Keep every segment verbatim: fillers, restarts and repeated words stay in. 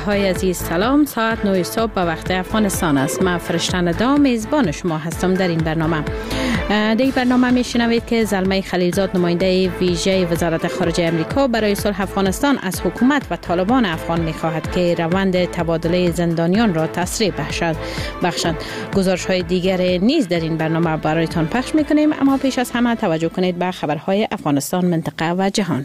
های عزیز سلام. ساعت نه صبح به وقت افغانستان است. من فرشتن دا میزبان شما هستم در این برنامه. در این برنامه میشنوید که زلمه خلیلزاد نماینده ویژه وزارت خارجه امریکا برای صلح افغانستان از حکومت و طالبان افغان میخواهد که روند تبادله زندانیان را تسریع بخشد. بخشند. گزارش های دیگر نیز در این برنامه برایتان پخش میکنیم، اما پیش از همه توجه کنید به خبرهای افغانستان، منطقه و جهان.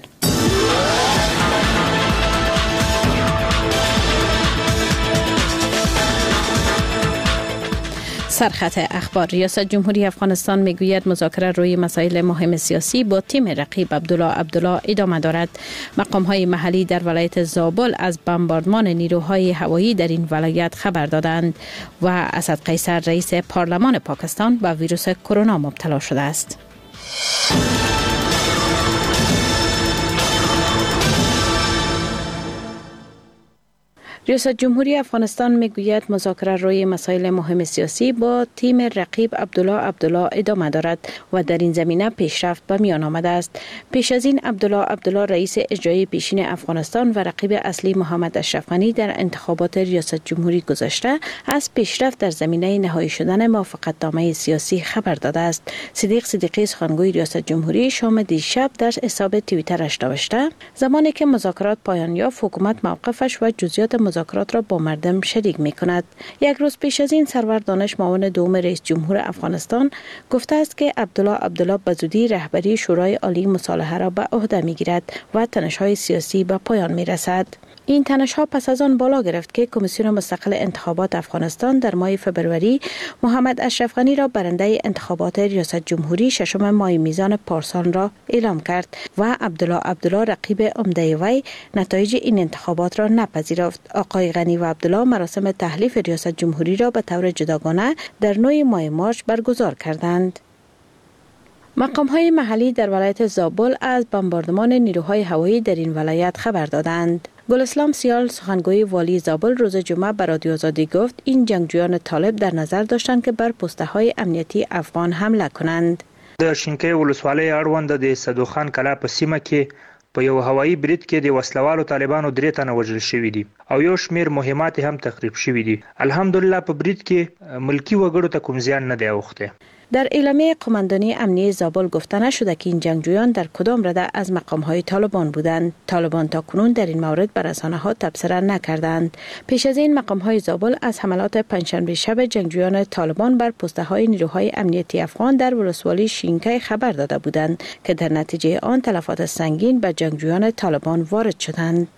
سرخط اخبار. ریاست جمهوری افغانستان میگوید مذاکره روی مسائل مهم سیاسی با تیم رقیب عبدالله عبدالله ادامه دارد. مقام‌های محلی در ولایت زابل از بمباردمان نیروهای هوایی در این ولایت خبر دادند و اسد قیصر رئیس پارلمان پاکستان به ویروس کرونا مبتلا شده است. ریاست جمهوری افغانستان میگوید مذاکره روی مسائل مهم سیاسی با تیم رقیب عبدالله عبدالله ادامه دارد و در این زمینه پیشرفت به میان آمده است. پیش از این عبدالله عبدالله رئیس اجرایی پیشین افغانستان و رقیب اصلی محمد اشرف غنی در انتخابات ریاست جمهوری گذشته از پیشرفت در زمینه نهایی شدن موافقتنامه سیاسی خبر داده است. صدیق صدیقی سخنگوی ریاست جمهوری شام دیشب در حساب توییترش نوشته زمانی که مذاکرات پایان یافت حکومت موقفش و جزئیات مذاکرات را با مردم شریک می کند. یک روز پیش از این سرور دانش معاون دوم رئیس جمهور افغانستان گفته است که عبدالله عبدالله به زودی رهبری شورای عالی مصالحه را به عهده می گیرد و تنش‌های سیاسی به پایان می رسد. این تنش‌ها پس از آن بالا گرفت که کمیسیون مستقل انتخابات افغانستان در ماه فبروری محمد اشرف غنی را برنده انتخابات ریاست جمهوری ششم ماه میزان پارسال را اعلام کرد و عبدالله عبدالله رقیب عمده وی نتایج این انتخابات را نپذیرفت. آقای غنی و عبدالله مراسم تحلیف ریاست جمهوری را به طور جداگانه در نه ماه مارس برگزار کردند. مقام‌های محلی در ولایت زابل از بمباردمان نیروهای هوایی در این ولایت خبر دادند. گل اسلام سیال سخنگوی والی زابل روز جمعه به رادیو آزادی گفت این جنگجویان طالب در نظر داشتند که بر پست‌های امنیتی افغان حمله کنند. د شینکۍ ولسوالۍ اړوند د صدوخان کلا په سیمه کې په یو هوایي برید کې د وسلوالو طالبانو درې تنه وژل شوي دي او یو شمیر مهمات هم تخریب شوي دي. الحمدلله په برید کې ملکی وګړو ته کوم زیان نه دی اوخته. در اعلامیه قماندانی امنیتی زابل گفته نشده که این جنگجویان در کدام رده از مقام‌های طالبان بودند. طالبان تا کنون در این مورد بر رسانه‌ها تبصره نکردند. پیش از این مقام‌های زابل از حملات پنجشنبه شب جنگجویان طالبان بر پست‌های نیروهای امنیتی افغان در ولسوالی شینکۍ خبر داده بودند که در نتیجه آن تلفات سنگین به جنگجویان طالبان وارد شدند.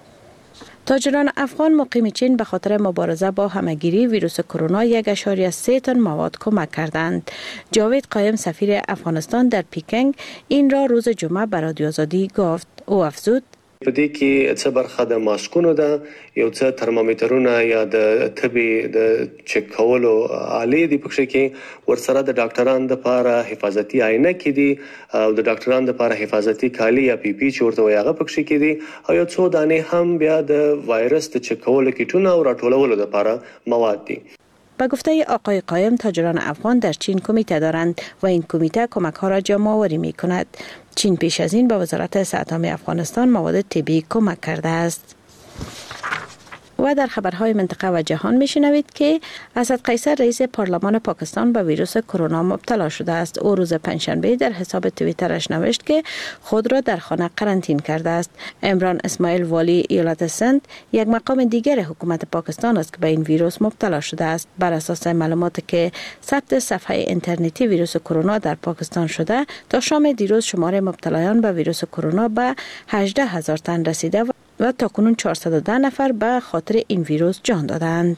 تاجران افغان مقیم چین به خاطر مبارزه با همهگیری ویروس کرونا یک و سه تن مواد کمک کردند. جاوید قایم سفیر افغانستان در پکینگ این را روز جمعه به رادیو آزادی گفت. او افزود په دې کې څه برخه د ماسکونو ده، یو څه ترمامیټرونه یا د طبي د چک کولو آلې دي، پکې کې ورسره د ډاکټرانو لپاره حفاظتي عینه کې دي او د ډاکټرانو لپاره حفاظتي کالي یا پی پی چې ورته وایي هغه پکې کې دي او یو څو دانې هم بیا د وایرس د چک کولو کیټونه او راټولولو لپاره مواد دي. به گفته آقای قایم تاجران افغان در چین کمیته دارند و این کمیته کمک ها را جمع آوری می کند. چین پیش از این به وزارت صحت عامه افغانستان مواد طبی کمک کرده است. و در خبرهای منطقه و جهان میشنوید که اسد قیصر رئیس پارلمان پاکستان به ویروس کرونا مبتلا شده است. او روز پنجشنبه در حساب توییترش نوشت که خود را در خانه قرنطین کرده است. عمران اسماعیل والی ایالت سند یک مقام دیگر حکومت پاکستان است که به این ویروس مبتلا شده است. بر اساس معلوماتی که ثبت صفحه اینترنتی ویروس کرونا در پاکستان شده، تا شام دیروز شمار مبتلایان به ویروس کرونا به هجده هزار تن رسیده و و تاکنون چهارصد و ده نفر به خاطر این ویروس جان دادند.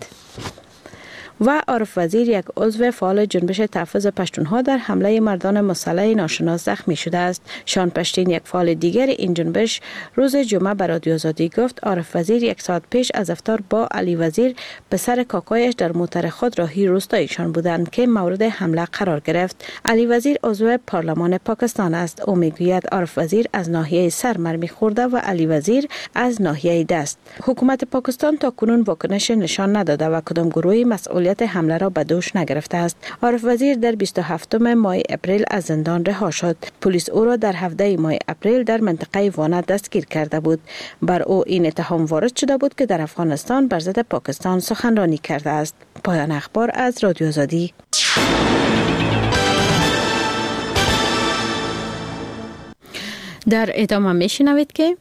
و عارف وزیر یک عضو فعال جنبش تحفظ پشتونها در حمله مردان مسلح ناشناس زخمی شده است. شان پشتین یک فعال دیگر این جنبش روز جمعه به رادیو آزادی گفت عارف وزیر یک ساعت پیش از افطار با علی وزیر پسر کاکایش در موتر خود راهی روستایشان بودند که مورد حمله قرار گرفت. علی وزیر عضو پارلمان پاکستان است. او میگوید عارف وزیر از ناحیه سر مرمی خورده و علی وزیر از ناحیه دست. حکومت پاکستان تا کنون واکنش نشان نداده و کدام گروهی مسئول مسئولیت حمله را به دوش نگرفته است. عارف وزیر در بیست و هفتم ماه اپریل از زندان رها شد. پلیس او را در هفدهم ماه اپریل در منطقه وانه دستگیر کرده بود. بر او این اتهام وارد شده بود که در افغانستان بر ضد پاکستان سخنرانی کرده است. پایان اخبار از رادیو آزادی. در ادامه میشنوید که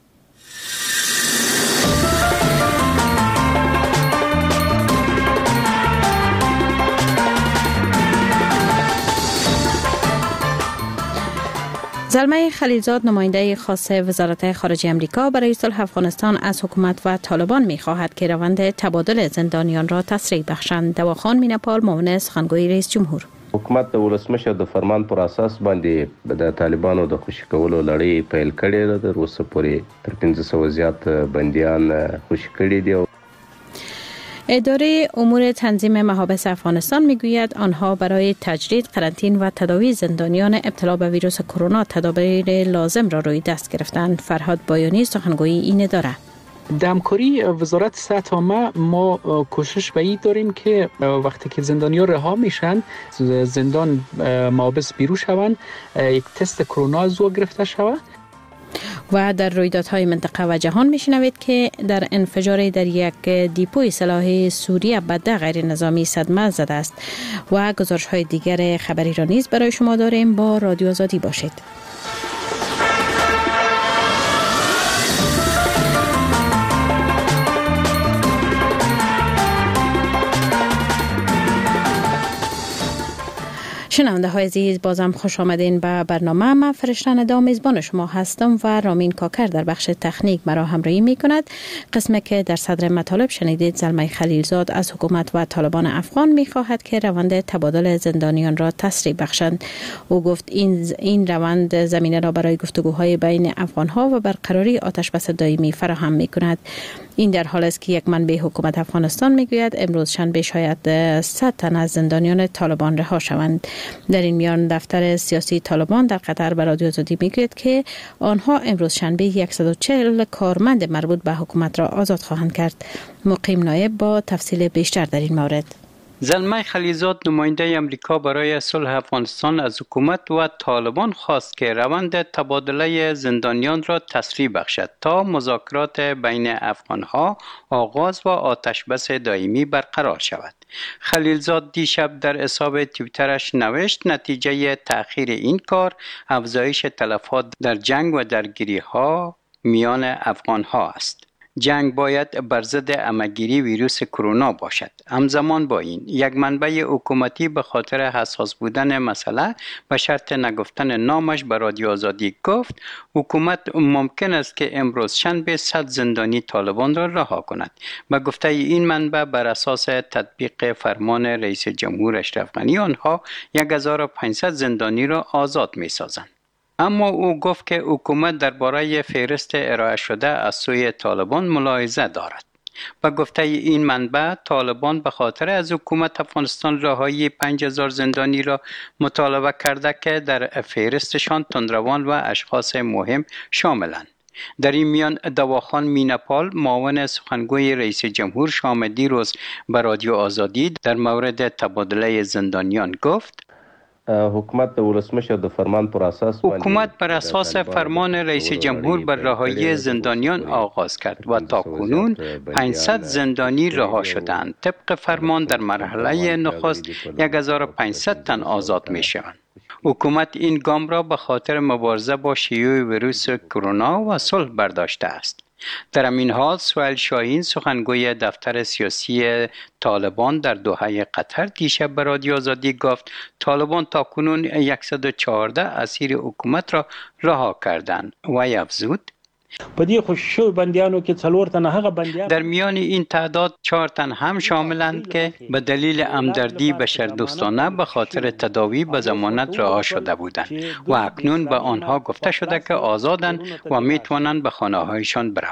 زلمه خلیلزاد نماینده خاص وزارت خارجه امریکا برای صلح افغانستان از حکومت و طالبان می خواهد که روند تبادل زندانیان را تسریع بخشند. دواخان میناپال، معاون سخنگوی رئیس جمهور: حکومت د ولسمشر د فرمان پر اساس باندې د طالبانو د خوشی کولو لړۍ پیل کړې ده. تر اوسه پورې تر پنځه سوه زیات بندیان خوشی کړي دي. اداره امور تنظیم محابس افغانستان میگوید آنها برای تجدید قرنطین و تداوی زندانیان ابتلا به ویروس کرونا تدابیر لازم را روی دست گرفتند. فرهاد بایانی سخنگوی این اداره: در همکاری وزارت صحت عامه ما کوشش به این داریم که وقتی که زندانیان رها میشن زندان محابس بیرون شوند، یک تست کرونا از او گرفته شود. و در رویدادهای منطقه و جهان میشنوید که در انفجار در یک دیپوی سلاح سوریه به غیر نظامی صدمه زده است. و گزارش های دیگر خبری را نیز برای شما داریم. با رادیو آزادی باشید. شنونده های عزیز، بازم خوش آمدین به برنامه. من فرشته ندا میزبان شما هستم و رامین کاکر در بخش تکنیک مرا همراهی می کند. قسمی که در صدر مطالب شنیدید، زلمه خلیلزاد از حکومت و طالبان افغان می خواهد که روند تبادل زندانیان را تسریع بخشند. او گفت این این روند زمینه را برای گفتگوهای بین افغان ها و برقراری آتش بس دائمی فراهم می کند. این در حال است که یک منبع حکومت افغانستان میگوید امروز شنبه شاید صد تن از زندانیان طالبان رها شوند. در این میان دفتر سیاسی طالبان در قطر به رادیو آزادی میگوید که آنها امروز شنبه صد و چهل کارمند مربوط به حکومت را آزاد خواهند کرد. مقیم نایب با تفصیل بیشتر در این مورد: زلمه خلیلزاد نماینده امریکا برای صلح افغانستان از حکومت و طالبان خواست که روند تبادله زندانیان را تسریع بخشد تا مذاکرات بین افغانها آغاز و آتشبس دائمی برقرار شود. خلیلزاد دیشب در حساب توییترش نوشت نتیجه تأخیر این کار افزایش تلفات در جنگ و درگیری‌ها میان افغانها است. جنگ باید بر ضد همه‌گیری ویروس کرونا باشد. همزمان با این یک منبع حکومتی به خاطر حساس بودن مسئله به شرط نگفتن نامش به رادیو آزادی گفت حکومت ممکن است که امروز شنبه صد زندانی طالبان را رها کند. به گفته این منبع بر اساس تطبیق فرمان رئیس جمهور اشرف غنی آنها هزار و پانصد زندانی را آزاد می‌سازند. اما او گفت که حکومت درباره فهرست ارائه شده از سوی طالبان ملاحظه دارد. به گفته این منبع طالبان به خاطر از حکومت افغانستان رهایی پنج هزار زندانی را مطالبه کرده که در فهرستشان تندروان و اشخاص مهم شاملند. در این میان دواخان میناپال معاون سخنگوی رئیس جمهور شام دیروز به رادیو آزادی در مورد تبادله زندانیان گفت حکومت د ولسمشر د فرمان پر اساس حکومت بر اساس فرمان رئیس جمهور بر رهایی زندانیان آغاز کرد و تاکنون پانصد زندانی رها شدند. طبق فرمان در مرحله نخست هزار و پانصد تن آزاد می شوند. حکومت این گام را به خاطر مبارزه با شیوع ویروس کرونا و صلح برداشته است. در همین حال سهیل شاهین سخنگوی دفتر سیاسی طالبان در دوحه قطر دیشب به رادیو آزادی گفت طالبان تاکنون صد و چهارده اسیر حکومت را رها کردند و افزود پدې خوشو بندیانو کې څلور تنه هغه بندیان در میان این تعداد چهار تن هم شاملند که به دلیل همدردی بشردوستانه به خاطر تداوی به ضمانت رها شده بودند و اکنون به آنها گفته شده که آزادند و میتوانند به خانه‌هایشان بروند.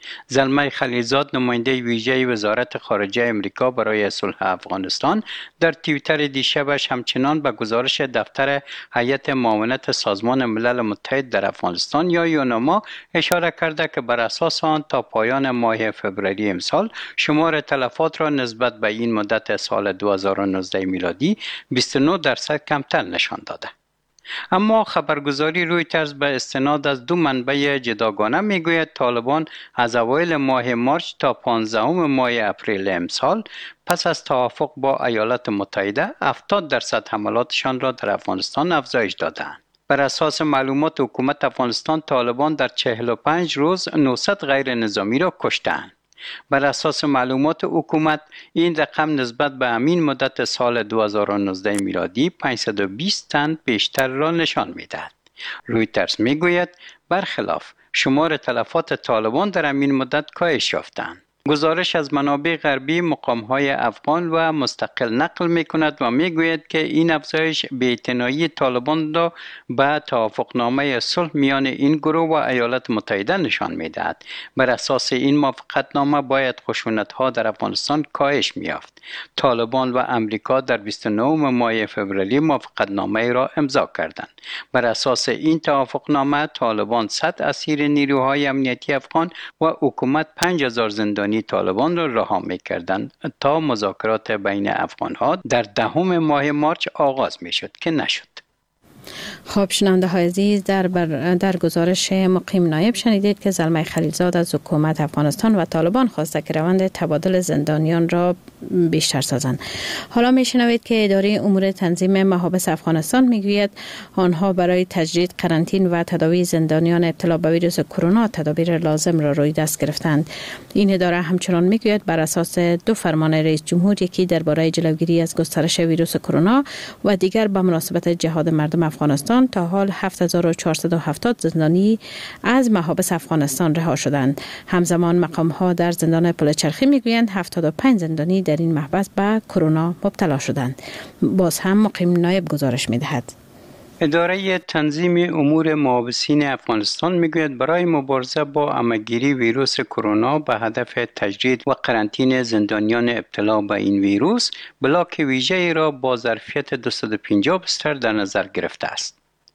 زلمه خلیلزاد نماینده ویژه وزارت خارجه امریکا برای صلح افغانستان در توییتر دیشبش همچنان به گزارش دفتر هیئت معاونت سازمان ملل متحد در افغانستان یا یوناما اشاره کرده که بر اساس آن تا پایان ماه فوریه امسال شمار تلفات را نسبت به این مدت سال دو هزار و نوزده میلادی بیست و نه درصد کمتر نشان داده. اما خبرگزاری رویترز به استناد از دو منبع جداگانه میگوید طالبان از اوایل ماه مارچ تا پانزدهم ماه اپریل امسال پس از توافق با ایالات متحده هفتاد درصد حملاتشان را در افغانستان افزایش دادند. بر اساس معلومات حکومت افغانستان طالبان در چهل و پنج روز نهصد غیر نظامی را کشتند. بر اساس معلومات حکومت این رقم نسبت به همین مدت سال دو هزار و نوزده میلادی پانصد و بیست تن بیشتر را نشان می‌دهد. رویترز میگوید برخلاف شمار تلفات طالبان در همین مدت کاهش یافتند. گزارش از منابع غربی مقام‌های افغان و مستقل نقل می‌کند و می‌گوید که این افزایش بی‌اعتنایی طالبان را به توافقنامه صلح میان این گروه و ایالات متحده نشان می‌دهد. بر اساس این موافقتنامه باید خشونت‌ها در افغانستان کاهش می‌یافت. طالبان و امریکا در بیست و نهم ماه فوریه موافقتنامه را امضا کردند. بر اساس این توافقنامه طالبان صد اسیر نیروهای امنیتی افغان و حکومت پنج هزار زندانی طالبان را رها می‌کردند تا مذاکرات بین افغان‌ها در دهم ماه مارچ آغاز می‌شد که نشد. خب شنونده های عزیز، در, در گزارش مقیم نایب شنیدید که زلمه خلیلزاد از حکومت افغانستان و طالبان خواسته که روند تبادل زندانیان را بیشتر سازند. حالا میشنوید که اداره امور تنظیم محابس افغانستان میگوید آنها برای تجدید قرنطین و تداوی زندانیان ابتلا به ویروس کرونا تدابیر لازم را روی دست گرفتند. این اداره همچنان میگوید بر اساس دو فرمان رئیس جمهور، یکی درباره جلوگیری از گسترش ویروس کرونا و دیگر به مناسبت جهاد مردم افغانستان، تا حال هفت هزار و چهارصد و هفتاد زندانی از محابس افغانستان رها شدند. همزمان مقام ها در زندان پلچرخی میگویند هفتاد و پنج زندانی در این محبس به کرونا مبتلا شدند. باز هم مقیم نایب گزارش میدهد. اداره تنظیم امور محابسین افغانستان میگوید برای مبارزه با عمه‌گیری ویروس کرونا به هدف تجدید و قرنطینه زندانیان ابتلا به این ویروس، بلاک ویژه‌ای را با ظرفیت دویست و پنجاه بستر در نظر گرفته است.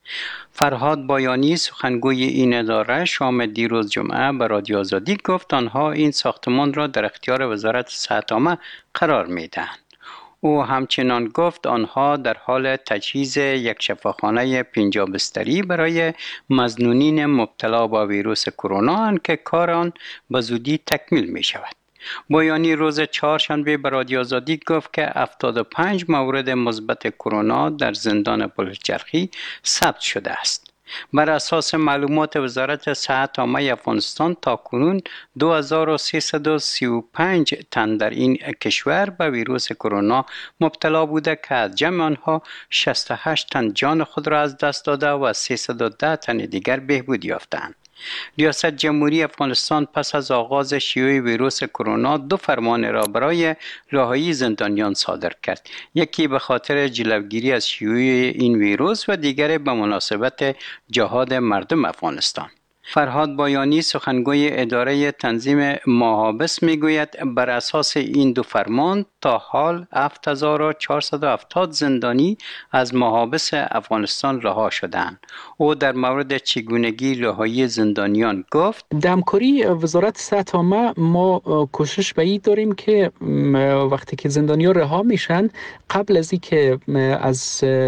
فرهاد بایانی سخنگوی این اداره شام دیروز جمعه به رادیو آزادی گفت آنها این ساختمان را در اختیار وزارت صحت عامه قرار میدهند. او همچنان گفت آنها در حال تجهیز یک شفاخانه پنجاه بستری برای مظنونین مبتلا به ویروس کرونا اند که کار آن به زودی تکمیل می شود. بایانی روز چهارشنبه به رادیو آزادی گفت که هفتاد و پنج مورد مثبت کرونا در زندان پلچرخی ثبت شده است. بر اساس معلومات وزارت صحت عامه افغانستان تاکنون دو هزار و سیصد و سی و پنج تن در این کشور به ویروس کرونا مبتلا بوده که از جمع آنها شصت و هشت تن جان خود را از دست داده و سیصد و ده تن دیگر بهبود یافتند. ریاست جمهوری افغانستان پس از آغاز شیوع ویروس کرونا دو فرمان را برای رهایی زندانیان صادر کرد. یکی به خاطر جلوگیری از شیوع این ویروس و دیگر به مناسبت جهاد مردم افغانستان. فرهاد بایانی سخنگوی اداره تنظیم محابس میگوید بر اساس این دو فرمان تا حال هفت هزار و چهارصد و هفتاد زندانی از محابس افغانستان رها شدند. او در مورد چگونگی رهایی زندانیان گفت در همکاری وزارت صحت عامه ما کوشش به این داریم که وقتی که زندانیان رها میشن قبل از اینکه از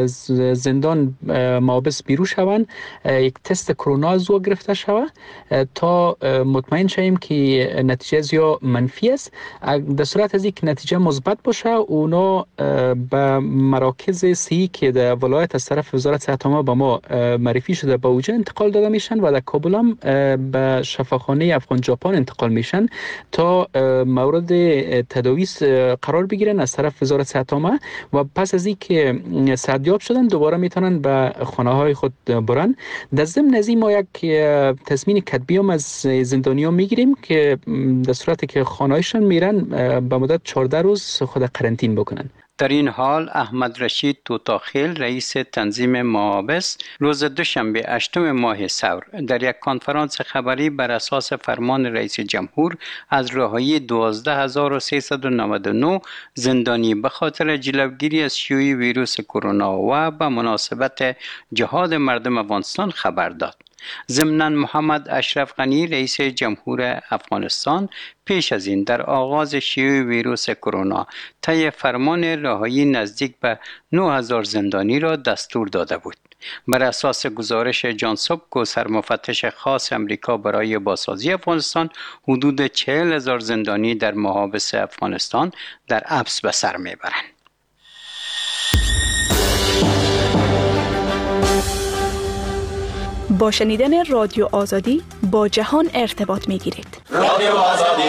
زندان محابس بیرون شوند یک تست کرونا از او گرفته شود تا مطمئن شویم که نتیجه از یا منفی است. در صورت از اینکه نتیجه مثبت باشه اونا به مراکز صحی که در ولایت از طرف وزارت صحت عامه به ما معرفی شده به اوجه انتقال داده میشن و در کابل هم به شفاخانه افغان ژاپن انتقال میشن تا مورد تداوی قرار بگیرن از طرف وزارت صحت عامه و پس از اینکه صحتیاب شدن دوباره میتونن به خانه های خود برن. در ضمن از این ما یک تصمیم کتبی هم از زندانیان میگیریم که در صورتی که خانه‌هایشان میرن به مدت چهارده روز خود قرنطین بکنن. در این حال احمد رشید توتاخیل رئیس تنظیم محابس روز دوشنبه هشتم ماه ثور در یک کنفرانس خبری بر اساس فرمان رئیس جمهور از رهایی دوازده هزار و سیصد و نود و نه زندانی به خاطر جلوگیری از شیوع ویروس کرونا و به مناسبت جهاد مردم افغانستان خبر داد. ضمناً محمد اشرف غنی رئیس جمهور افغانستان پیش از این در آغاز شیوع ویروس کرونا طی فرمان رهایی نزدیک به نه هزار زندانی را دستور داده بود. بر اساس گزارش جان سوبکو سرمفتش خاص امریکا برای بازسازی افغانستان، حدود چهل هزار زندانی در محابس افغانستان در حبس به سر میبرند. با شنیدن رادیو آزادی با جهان ارتباط میگیرید. رادیو آزادی.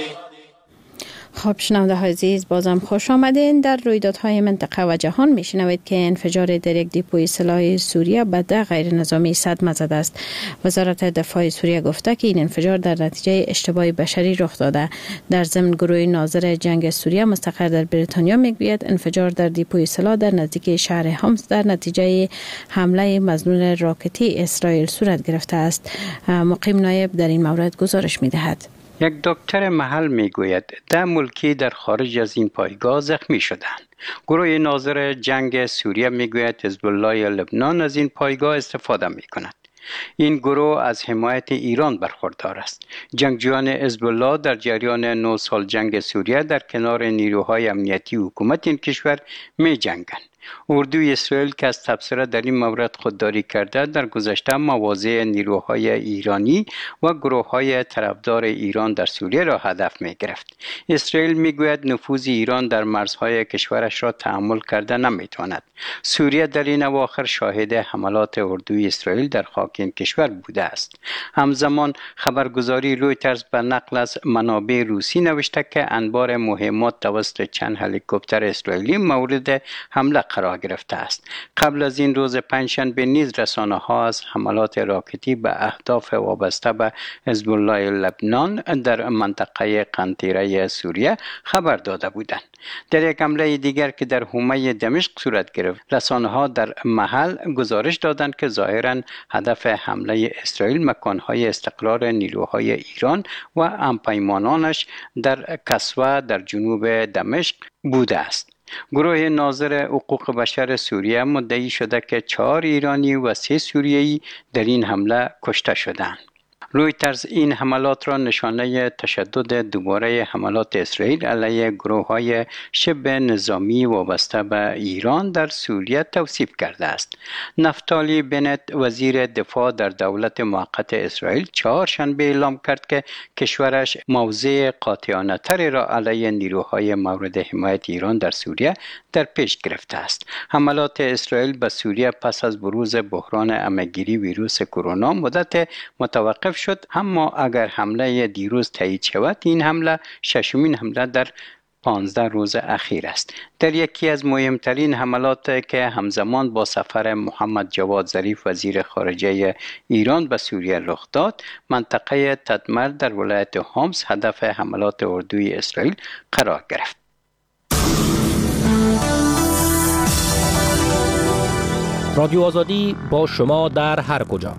خب شنونده های عزیز، بازم خوش آمدین. در رویدادهای منطقه و جهان میشنوید که انفجار در یک دیپوی سلاح سوریه به ده غیر نظامی صدمه زده است. وزارت دفاع سوریه گفته که این انفجار در نتیجه اشتباه بشری رخ داده. در ضمن گروه ناظر جنگ سوریه مستقر در بریتانیا میگوید انفجار در دیپوی سلاح در نزدیکی شهر حمص در نتیجه حمله مظنون راکتی اسرائیل صورت گرفته است. مقیم نایب در این مورد گزارش میدهد. یک دکتر محل میگوید ده ملکی در خارج از این پایگاه زخمی شدند. گروه ناظر جنگ سوریه میگوید حزب الله لبنان از این پایگاه استفاده میکند. این گروه از حمایت ایران برخوردار است. جنگجویان حزب الله در جریان نه سال جنگ سوریه در کنار نیروهای امنیتی حکومت این کشور می جنگند. اردوی اسرائیل که از تبصره در این مورد خودداری کرده در گذشته مواضع نیروهای ایرانی و گروه‌های طرفدار ایران در سوریه را هدف می گرفت. اسرائیل می گوید نفوذ ایران در مرزهای کشورش را تحمل کرده نمی تواند. سوریه در این اواخر شاهد حملات اردوی اسرائیل در خاک این کشور بوده است. همزمان خبرگزاری رویترز به نقل از منابع روسی نوشته که انبار مهمات توسط چند هلیکوپتر اسرائیلی مورد حمله قرار گرفته است. قبل از این روز پنجشنبه نیز رسانه‌ها از حملات راکتی به اهداف وابسته به حزب الله لبنان در منطقه قنطیره سوریه خبر داده بودند. در یک حمله دیگر که در حومه دمشق صورت گرفت، رسانه‌ها در محل گزارش دادند که ظاهراً هدف حمله اسرائیل مکان‌های استقرار نیروهای ایران و همپیمانانش در کسوه در جنوب دمشق بوده است. گروه ناظر حقوق بشر سوریه مدعی شده که چهار ایرانی و سه سوریه‌ای در این حمله کشته شدند. رویترز این حملات را نشانه تشدد دوباره حملات اسرائیل علیه گروه‌های شبه نظامی وابسته به ایران در سوریه توصیف کرده است. نفتالی بنت وزیر دفاع در دولت موقت اسرائیل چهارشنبه اعلام کرد که کشورش موضع قاطعانه‌تری را علیه نیروهای مورد حمایت ایران در سوریه در پیش گرفته است. حملات اسرائیل به سوریه پس از بروز بحران عمه‌گیری ویروس کرونا مدت متوقف شد، اما اگر حمله دیروز تایید شود این حمله ششمین حمله در پانزده روز اخیر است. در یکی از مهمترین حملات که همزمان با سفر محمد جواد ظریف وزیر خارجه ایران به سوریه رخ داد، منطقه تدمر در ولایت حمص هدف حملات اردوی اسرائیل قرار گرفت. رادیو آزادی با شما در هر کجا.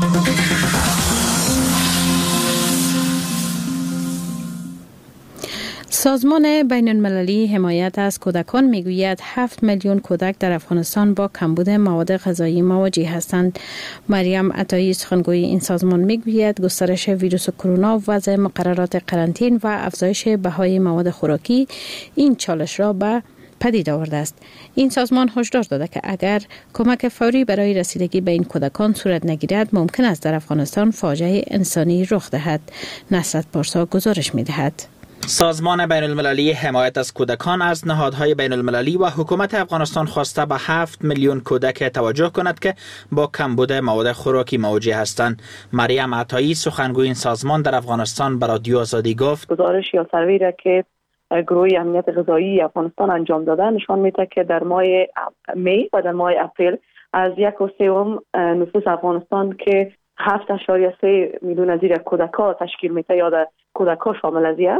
سازمان بین المللی حمایت از کودکان میگوید هفت میلیون کودک در افغانستان با کمبود مواد غذایی مواجه هستند. مریم عطایی سخنگوی این سازمان میگوید گسترش ویروس کرونا، وضع مقررات قرنطین و افزایش بهای مواد خوراکی این چالش را به پدید آورده است. این سازمان هشدار داده که اگر کمک فوری برای رسیدگی به این کودکان صورت نگیرد ممکن است در افغانستان فاجعه انسانی رخ دهد. نصرت پارسا گزارش می‌دهد. سازمان بین المللی حمایت از کودکان از نهادهای بین المللی و حکومت افغانستان خواسته به هفت میلیون کودک توجه کند که با کمبود مواد خوراکی مواجه هستند. مریم عطایی سخنگوی این سازمان در افغانستان به رادیو آزادی گفت گزارش یا سروی را که گروه امنیت غذایی افغانستان انجام داده نشان میده که در ماه می و در ماه اپریل از یک و سوم نفوس افغانستان که هفت اشاریه سه میلیون از زیر کودک‌ها تشکیل میده یا در کودک‌ها شامل از است،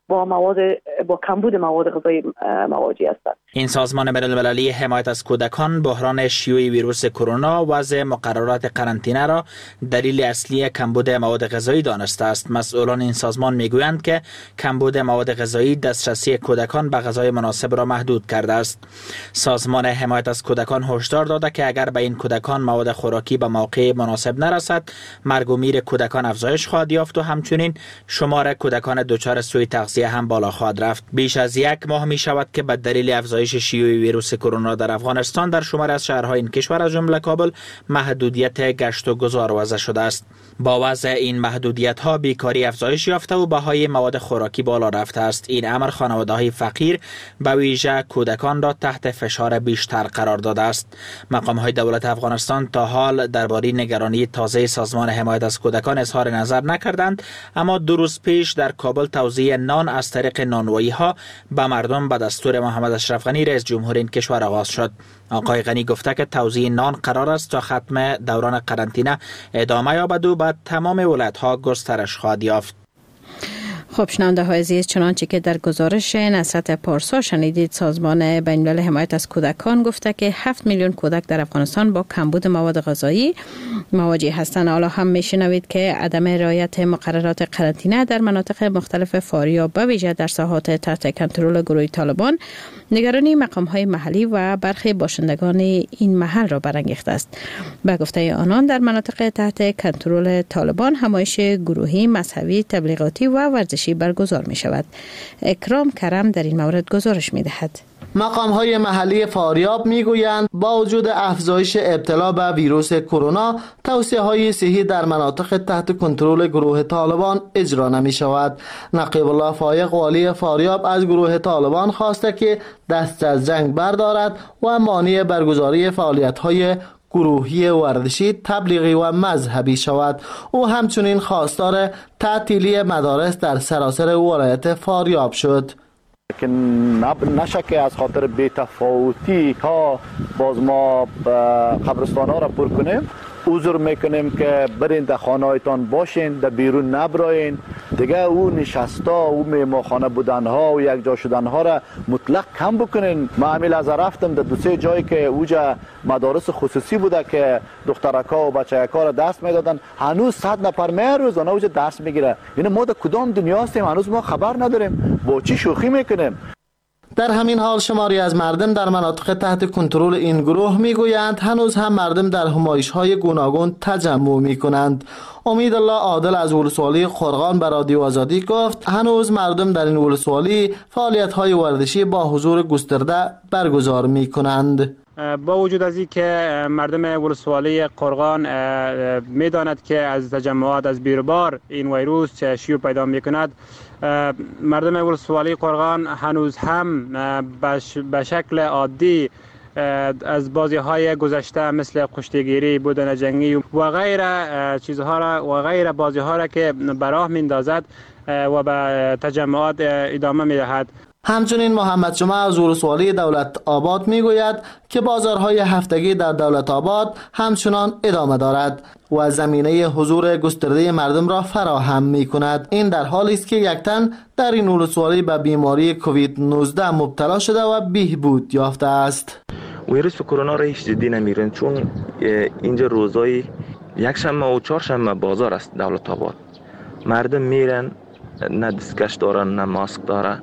با مواد با کمبود مواد غذایی مواجه هستند. این سازمان بین‌المللی حمایت از کودکان بحران شیوع ویروس کرونا وضع مقررات قرنطینه را دلیل اصلی کمبود مواد غذایی دانسته است. مسئولان این سازمان میگویند که کمبود مواد غذایی دسترسی کودکان به غذای مناسب را محدود کرده است. سازمان حمایت از کودکان هشدار داده که اگر به این کودکان مواد خوراکی به موقع مناسب نرسد، مرگ و میر کودکان افزایش خواهد یافت و همچنین شمار کودکان دچار سوء تغذیه هم بالا خواهد رفت. بیش از یک ماه می شود که به دلیل افزایش شیوع ویروس کرونا در افغانستان در شمار از شهرهای این کشور از جمله کابل محدودیت گشت و گذار وضع شده است. با وضع این محدودیت ها بیکاری افزایش یافته و بهای مواد خوراکی بالا رفته است. این امر خانواده‌های فقیر به ویژه کودکان را تحت فشار بیشتر قرار داده است. مقام‌های دولت افغانستان تا حال درباره نگرانی تازه سازمان حمایت از کودکان اظهار نظر نکردند، اما دو روز پیش در کابل توزیع نان از طریق نانوایی ها به مردم به دستور محمد اشرف غنی رئیس جمهور این کشور آغاز شد. آقای غنی گفته که توزیع نان قرار است تا ختم دوران قرنطینه ادامه یابد و به تمام ولایت‌ها گسترش خواهد یافت. خب شنونده های عزیز، چنانچه که در گزارش نصرت پارسا شنیدید، سازمان بین‌المللی حمایت از کودکان گفته که هفت میلیون کودک در افغانستان با کمبود مواد غذایی مواجه هستند. حالا هم میشنوید که عدم رعایت مقررات قرنطینه در مناطق مختلف فاریاب به ویژه در ساحات تحت کنترل گروه طالبان نگرانی مقام‌های محلی و برخی باشندگان این محل را برانگیخته است. به گفته آنان در مناطق تحت کنترل طالبان همایش گروهی، مذهبی، تبلیغاتی و ورزشی برگزار می شود. اکرام کرم در این مورد گزارش می دهد. مقام‌های محلی فاریاب میگویند با وجود افزایش ابتلا به ویروس کرونا، توصیه‌های صحی در مناطق تحت کنترل گروه طالبان اجرا نمی شود. نقیب الله فایق والی فاریاب از گروه طالبان خواسته که دست از جنگ بردارد و مانع برگزاری فعالیت‌های گروهی ورزشی، تبلیغی و مذهبی شود. او همچنین خواستار تعطیلی مدارس در سراسر ولایت فاریاب شد. که نشه که از خاطر بی‌تفاوتی ها باز ما قبرستان ها را پر کنیم. عذر میکنیم که برین در خانه هایتان باشین، در بیرون نبراین. دیگه او نشستا، او میماخانه بودن ها و یک جا شدن ها را مطلق کم بکنین. ما همیل از رفتم در دو سه جایی که اوجا مدارس خصوصی بوده که دخترکا و بچه‌کا را دست میدادن، هنوز صد نفر می روزانه اوجا دست میگیره. یعنی ما در کدام دنیا هستیم هنوز ما خبر نداریم، با چی شوخی میکنیم. در همین حال شماری از مردم در مناطق تحت کنترل این گروه میگویند هنوز هم مردم در همایش‌های گوناگون تجمع میکنند. امید الله عادل از ولسوالی قرغان به رادیو آزادی گفت هنوز مردم در این ولسوالی فعالیت‌های ورزشی با حضور گسترده برگزار میکنند. با وجود از این که مردم ولسوالی قرغان میداند که از تجمعات از بیروبار این ویروس شیوع پیدا میکند، مردم ولسوالی قرغان هنوز هم به شکل عادی از بازی های گذشته مثل کشتیگیری، بودن جنگی و غیره چیزها را و غیره بازی ها را که به راه میندازد و به تجمعات ادامه میدهد. همچنین محمد جمعه از ولسوالی دولت آباد میگوید که بازارهای هفتگی در دولت آباد همچنان ادامه دارد و زمینه حضور گسترده مردم را فراهم می کند. این در حالی است که یک تن در این ولسوالی به بیماری کووید نوزده مبتلا شده و بهبود یافته است. ویروس کرونا را هیچ جدی نمیگیرن، چون اینجا روزای یک شنبه و چهار شنبه بازار است دولت آباد. مردم میرن، نه دستکش دارن نه ماسک داره.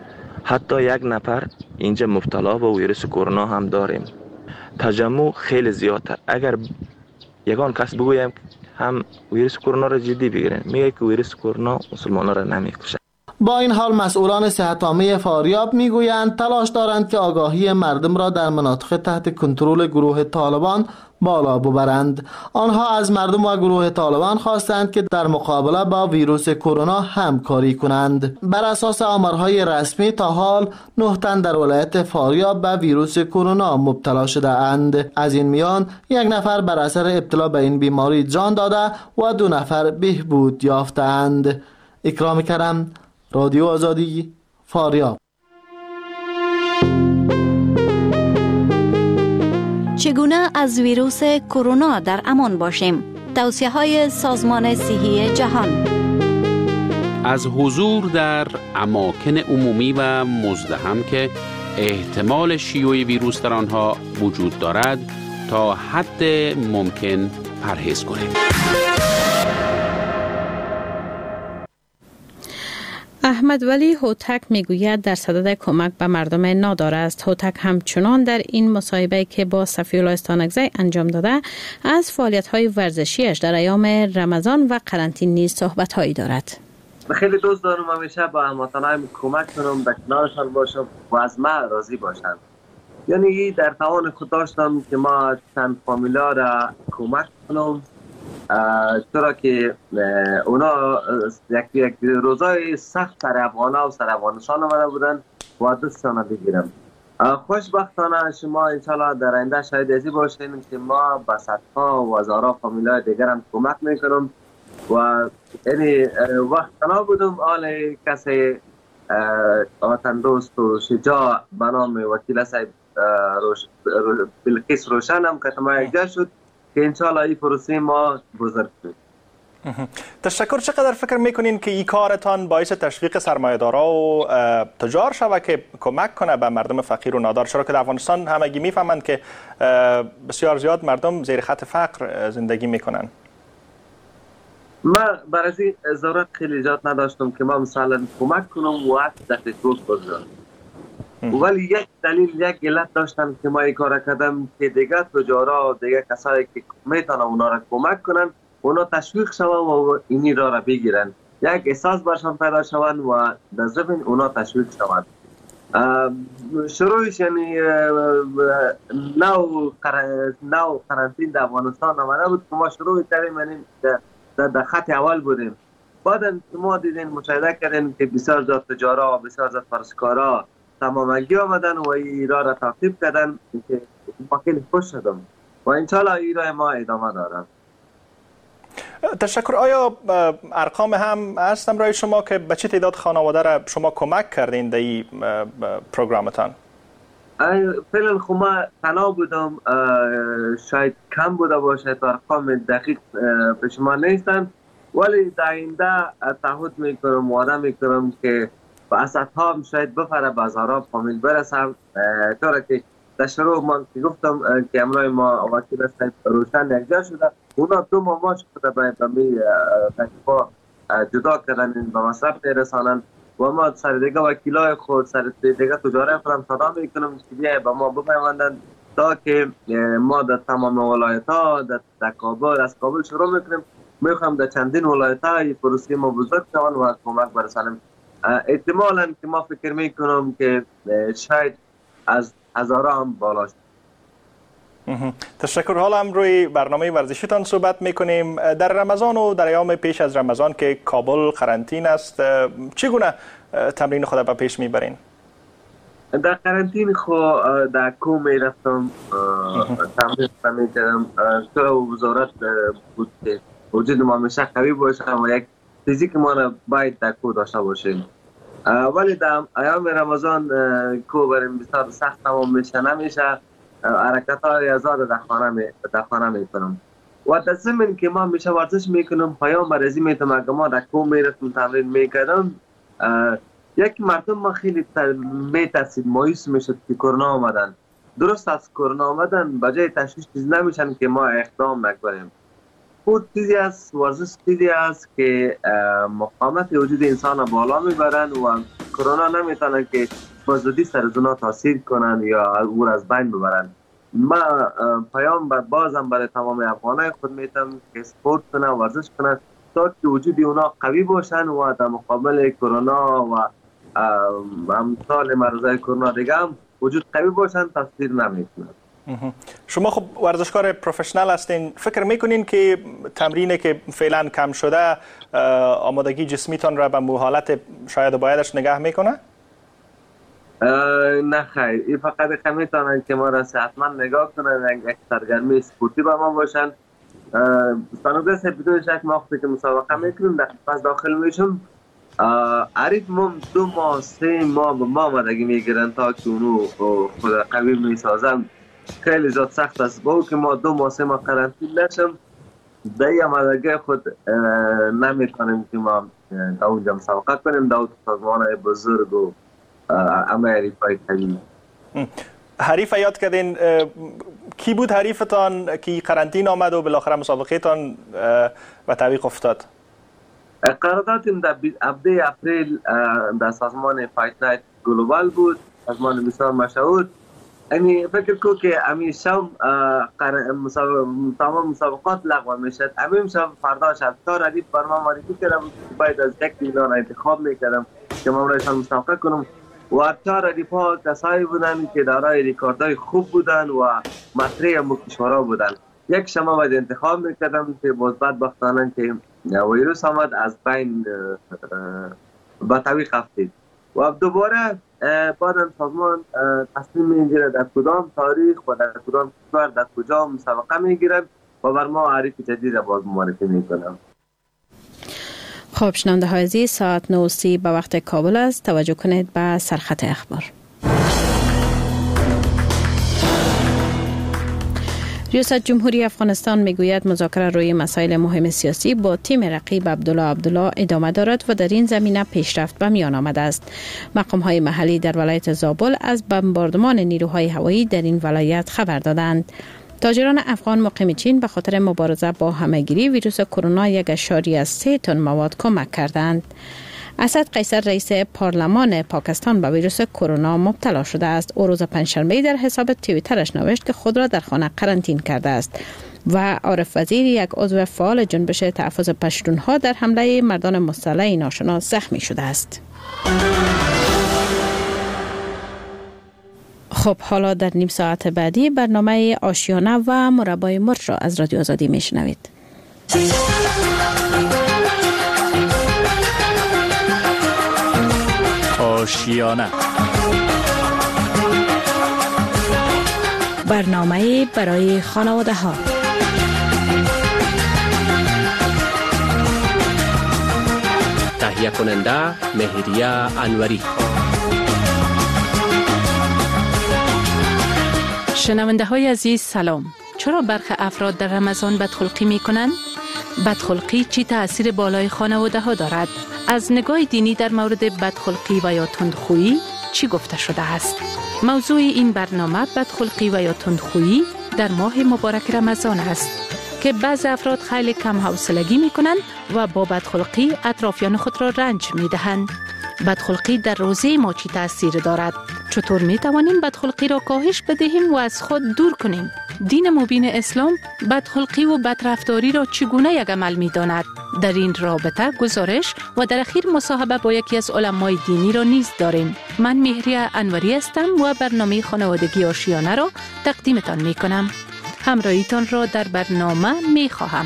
حتی یک نفر اینجا مبتلا به ویروس کرونا هم داریم. تجمع خیلی زیاده. اگر یگان کس بگویم هم ویروس کرونا را جدی بگیرن، میگه که ویروس کرونا مسلمانان را نمیکشه. با این حال مسئولان صحت عامه فاریاب میگویند تلاش دارند که آگاهی مردم را در مناطق تحت کنترل گروه طالبان بالا ببرند. آنها از مردم و گروه طالبان خواستند که در مقابله با ویروس کرونا همکاری کنند. بر اساس آمارهای رسمی تا حال نه تن در ولایت فاریاب به ویروس کرونا مبتلا شده اند. از این میان یک نفر بر اثر ابتلا به این بیماری جان داده و دو نفر بهبود یافتند. اکرام کرم، رادیو آزادی، فاریاب. چگونه از ویروس کرونا در امان باشیم؟ توصیه‌های سازمان صحی جهان. از حضور در اماکن عمومی و مزدحم که احتمال شیوع ویروس در آنها وجود دارد تا حد ممکن پرهیز کنید. احمد ولی هوتک میگوید در صدد کمک به مردم نادار است. هوتک همچنان در این مصاحبه که با صفی‌الله استانکزی انجام داده از فعالیت‌های ورزشیش در ایام رمضان و قرنطینه نیز صحبت‌هایی دارد. خیلی دوست دارم همیشه با هموطنانم کمک کنم، در کنارشان باشم و از ما راضی باشند. یعنی در توان خود داشتم که ما چند فامیلا را کمک کنم، چرا که اونا یک یک روزای سخت سر افغانا و سر افغانستان آمده بودن و دستشان بگیرم. خوشبختانه شما انشالله در آینده شاید ازی باشین که ما به صدها و هزارها فامیلای دیگر هم کمک میکنم و یعنی وقت تنها بودم آل کسی وطن دوست و شجاع به نام وکیل صاحب روش بلقیس روشن هم که تمام یک شد که انشالله این پروسه ما بزرگ شد. تشکر. چقدر فکر میکنین که این کارتان باعث تشویق سرمایه‌دارا و تجار شود که کمک کنه به مردم فقیر و نادار؟ چرا که در افغانستان همگی میفهمند که بسیار زیاد مردم زیر خط فقر زندگی میکنن. ما برای این ضرورت خیلی ایجاد نداشتم که ما مثلا کمک کنم و وقت دقیق بگذارم، ولی یک دلیل یک علت داشتم که ما این کار کردم که دیگه تجارا و دیگه کسایی که میتونن اونا را کمک کنن اونا تشویق شوند و اینی را را بگیرن، یک احساس برشان پیدا شوند و در ضمن اونا تشویق شوند. شروعش یعنی نو نو قرنطینه در افغانستان آمده بود که ما شروع کردیم، یعنی در خط اول بودیم. بعد ما دیدین مشاهده کردیم که بسیار زیاد تجارا و بسیار زیاد فرسکارا تمامگی آمدن و این را را تعقیب کردن که ما خیلی خوش شدم و انشالله این را ما ادامه دارم. تشکر. آیا ارقام هم هستم برای شما که به چه تعداد خانواده را شما کمک کردین در این پروگرامتان؟ فعلا خب ما تنها بودم، شاید کم بوده باشه، ارقام دقیق به شما نیستن، ولی در آینده تعهد میکنم وعده میکنم که با اسدها هم شاید بفره به هزارها فامیل برسم، طوره که در شروع ما که گفتم که امروز ما وکیل صاحب روشن یکجا شده، اونا دو ماه شده باید به می تکفا جدا کردن به مصرف میرسانن و ما سر دیگه وکیلای خود سر دیگه تجاره خودم صدا میکنم که بیای به ما بپیوندن تا که ما در تمام ولایت ها در کابل از کابل شروع میکنیم، میخوام در چندین ولایت ها این پروسه ما بزرگ شوند و کمک برسانیم. احتمالاً که ما فکر میکنم که شاید از هزارها هم بالا شد. تشکر. حالا هم روی برنامه ورزشیتان صحبت میکنیم. در رمضان و در ایام پیش از رمضان که کابل قرنطینه است، چگونه تمرین خود به پیش میبرین؟ در قرنطینه خود در کوم میرفتم، تمرین میکردم، تو وزارت بود که وجود ما همیشه قوی باشه و یک فیزیک ما را باید در کو داشته باشیم، ولی در ایام رمضان کو بریم بسیار سخت تمام میشه نمیشه، حرکت های ازاد در خانه می در خانه میکنم و در ضمن که ما میشه ورزش میکنم پیام برزی میتونم که ما در کو میرفتم تمرین میکردم. یک مردم ما خیلی میترسید مایوس میشد که کرونا آمدن. درست از کرونا آمدن بجای تشویش چیز نمیشن که ما اقدام نکنیم. خود چیزی است، ورزش چیزی است که مقاومت وجود انسان بالا میبرن و کرونا نمیتونه که با زودی سر از اونا تاثیر کنن یا او از بین ببرن. ما پیام بازم برای تمام افغانای خود میتونم که سپورت کنن، ورزش کنن تا که وجود اونا قوی باشن و در مقابل کرونا و امثال مرضای کرونا دیگه هم وجود قوی باشن، تاثیر نمیکنن. شما خب ورزشکار پروفشنال هستین، فکر میکنین که تمرینی که فعلا کم شده آمادگی جسمیتان را به حالت شاید و بایدش نگه میکنه؟ نه خیر، این فقط میتونن که ما را صحتمند نگاه کنن، یک سرگرمی سپورتی با ما باشن. استانکزی صاحب بدون شک ما وقتی که مسابقه میکنیم در پس داخل میشم، عریف ما دو ماه سه ماه به ما آمدگی میگیرن تا که اونو خود قوی میسازن. خیلی زیاد سخت است با که ما دو ماه سه ماه قرنطینه نشم در آمادگی خود نمیتونیم که ما در اونجا مسابقه کنیم در سازمان بزرگ و همه حریفای قوی. حریف یاد کردین، کی بود حریفتان که قرنطین آمد و بالاخره مسابقه تان و تعویق افتاد؟ قراردادم در هفده اپریل در سازمان فایت نایت گلوبال بود، سازمان بسیار مشهور. یعنی فکر کو که همین شب تمام مسابقات لغو میشد. همین شب فردا شب تا ردیف بر ما معرفی کردم که باید از یک میلیون انتخاب میکردم که ما رایشان مسابقه کنم و چهار ردیف ها کسایی بودن که دارای ریکاردهای خوب بودن و مطرح مکشورا بودن. یک شما باید انتخاب میکردم که مثبت بختانه که ویروس آمد از بین به تعویق افتید و دوباره بعدم سازمان تصمیم میگیره در کدام تاریخ و در کدام کشور در کجا مسابقه میگیره و بر ما حریف جدید باز معرفی میکنم. خب شنونده های عزیز، ساعت نه و سی به وقت کابل است. توجه کنید به سرخط اخبار. ریاست جمهوری افغانستان میگوید مذاکره روی مسائل مهم سیاسی با تیم رقیب عبدالله عبدالله ادامه دارد و در این زمینه پیشرفت به میان آمده است. مقام های محلی در ولایت زابل از بمباردمان نیروهای هوایی در این ولایت خبر دادند. تاجران افغان مقیم چین به خاطر مبارزه با همهگیری ویروس کرونا یک اشاریه سه تن مواد کمک کردند. اسد قیصر رئیس پارلمان پاکستان به ویروس کرونا مبتلا شده است. او روز پنجشنبه در حساب توییترش نوشت که خود را در خانه قرنطین کرده است. و عارف وزیر، یک عضو فعال جنبش تحفظ پشتونها، در حمله مردان مسلح ناشناس زخمی شده است. خب حالا در نیم ساعت بعدی برنامه آشیانه و مربای مرغ را از رادیو آزادی میشنوید. آشیانه، برنامه برای خانواده ها. تهیه کننده مهریه انوری. شنونده های عزیز سلام. چرا برخی افراد در رمضان بدخلقی می کنند؟ بدخلقی چی تأثیر بالای خانواده ها دارد؟ از نگاه دینی در مورد بدخلقی و یا تندخویی چی گفته شده است؟ موضوع این برنامه بدخلقی و یا تندخویی در ماه مبارک رمضان است که بعض افراد خیلی کم حوصلگی می کنند و با بدخلقی اطرافیان خود را رنج می دهند. بدخلقی در روزه ما چی تأثیر دارد؟ چطور می توانیم بدخلقی را کاهش بدهیم و از خود دور کنیم؟ دین مبین اسلام بدخلقی و بدرفتاری را چگونه یک عمل می داند؟ در این رابطه گزارش و در اخیر مصاحبه با یکی از علمای دینی را نیز داریم. من مهریه انوری هستم و برنامه خانوادگی آشیانه را تقدیمتان می کنم. همراهیتان را در برنامه می خواهم.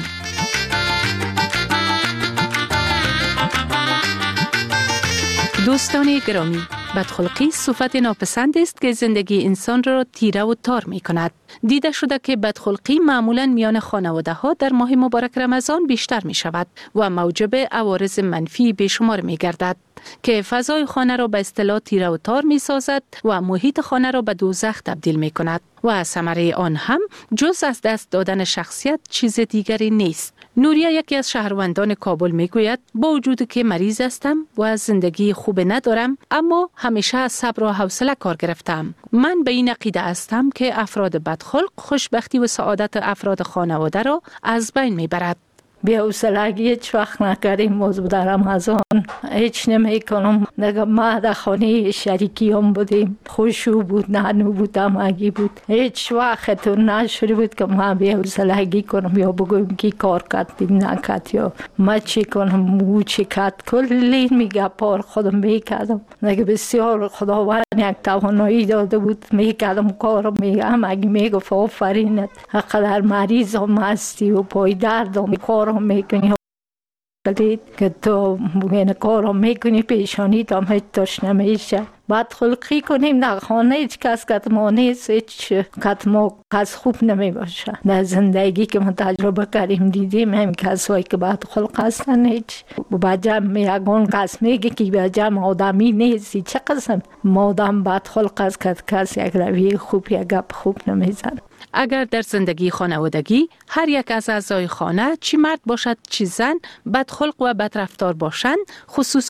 دوستان گرامی، بدخلقی صفت ناپسند است که زندگی انسان را تیره و تار می کند. دیده شده که بدخلقی معمولاً میان خانواده ها در ماه مبارک رمضان بیشتر می شود و موجب عوارض منفی بیشمار می گردد که فضای خانه را به اصطلاح تیره و تار می سازد و محیط خانه را به دوزخ تبدیل می کند و ثمره آن هم جز از دست دادن شخصیت چیز دیگری نیست. نوریا، یکی از شهروندان کابل، می گوید با وجود که مریض هستم و از زندگی خوب ندارم، اما همیشه از صبر و حوصله کار گرفتم. من به این عقیده هستم که افراد بدخلق خوشبختی و سعادت افراد خانواده را از بین می برد. بیا حوصلگی هیچ وقت نکردیم. موضوع در رمضان هیچ نمی کنم. نگه ما در خانه شریکی هم بودیم، خوشو بود، نانو بود، همگی بود. هیچ وقت تو نشده بود که ما بیا حوصلگی کنم یا بگویم که کار کردیم نکرد یا ما چی کنم مو چی کرد. کلی میگه پار خودم میکردم. نگه بسیار خداوند یک توانایی داده بود، میکردم کارم. میگه همگی میگفت آفرینت، حقدر مریض هم هستی و پای درد هم کار هم میکنی که تو بگین کار هم میکنی پیشانی تا هم هیچ توش نمیشه. بدخلقی کنیم در خانه هیچ کس کت ما نیست، هیچ کت ما کس خوب نمی باشه. در زندگی که ما تجربه کردیم دیدیم هم کسایی که بدخلق هستن هیچ با جمع یکون کس میگه که با جمع آدمی نیستی. چه قسم مادم بدخلق است که کس یک روی خوب یک گپ خوب نمیزن. اگر در زندگی خانوادگی هر یک از اعضای خانه چی مرد باشد چی زن بدخلق و بدرفتار باشند، خصوص